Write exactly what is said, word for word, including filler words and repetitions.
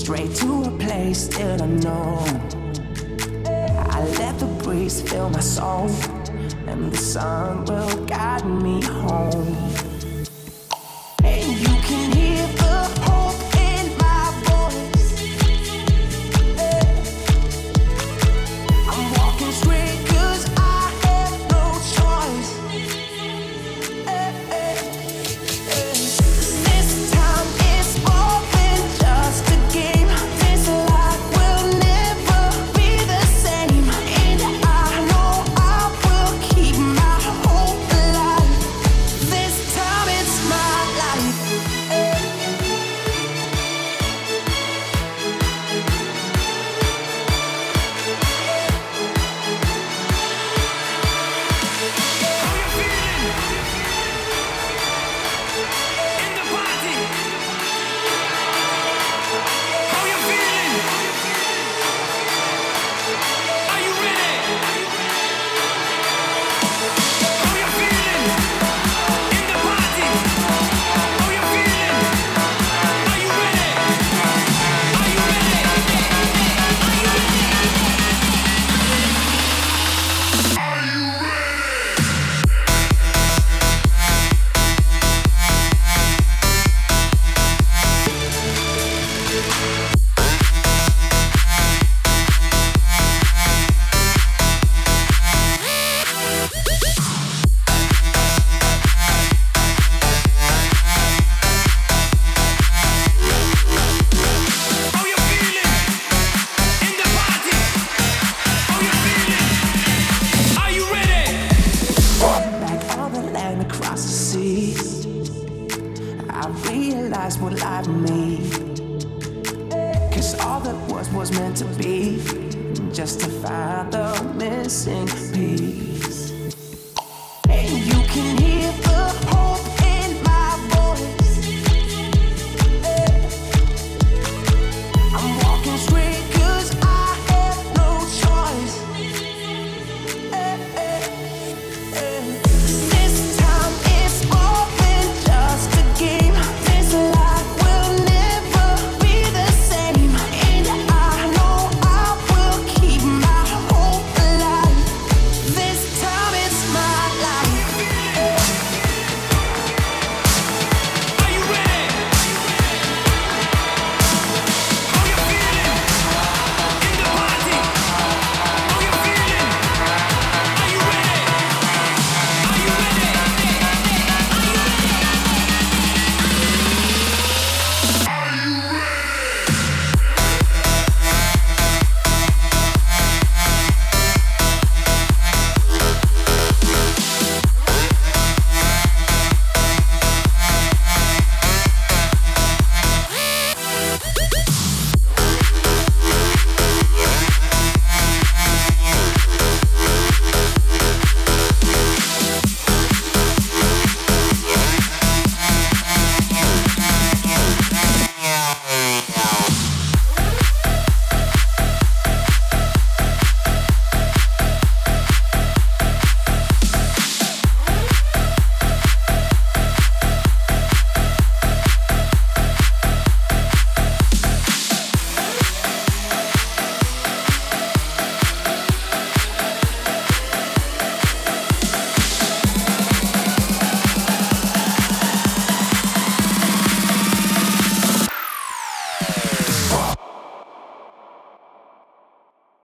straight to a place still unknown. I let the breeze fill my soul, and the sun will guide me home. And you can hear the hope in my voice. I'm walking straight 'cause I have no choice. This time it's more than just a game. This life will never be the same, and I know I will keep my hope alive. This time it's my life. Across the seas, I realized what life means. 'Cause all that was was meant to be, just to find the missing piece.